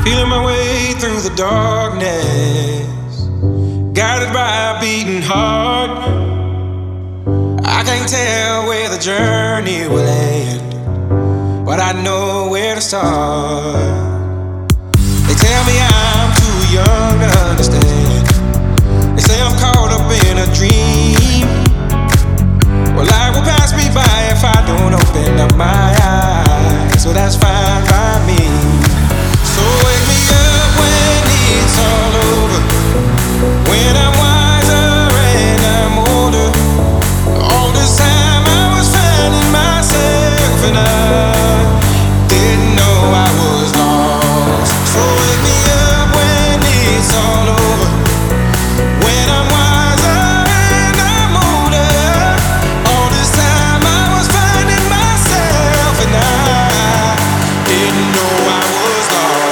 Feeling my way through the darkness, guided by a beating heart. I can't tell where the journey will end, but I know where to start. They tell me I'm too young to understand. They say I'm caught up in a dream. Well, life will pass me by if I don't open up my eyes, so that's fine by me. So wake me up when it's all over, when I'm wiser and I'm older. All this time I was finding myself and I didn't know I was lost. So wake me up when it's all over, when I'm wiser and I'm older. All this time I was finding myself and I didn't know I was lost.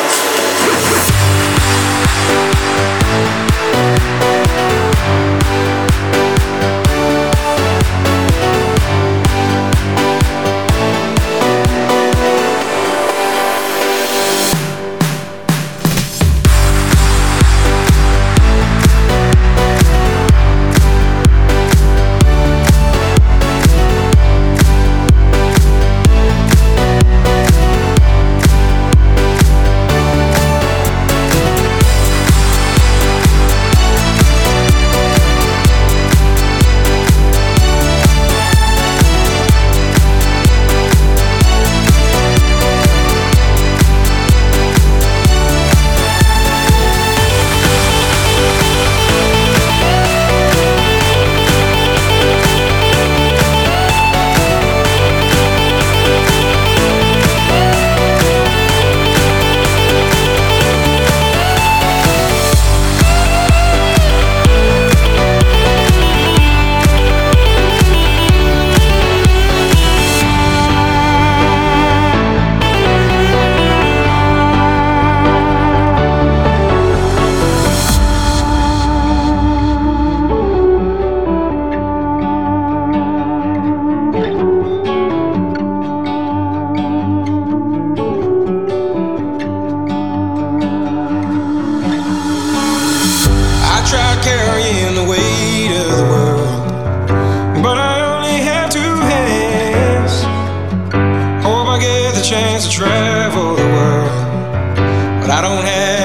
Tried carrying the weight of the world, but I only have two hands. Hope I get the chance to travel the world, but I don't have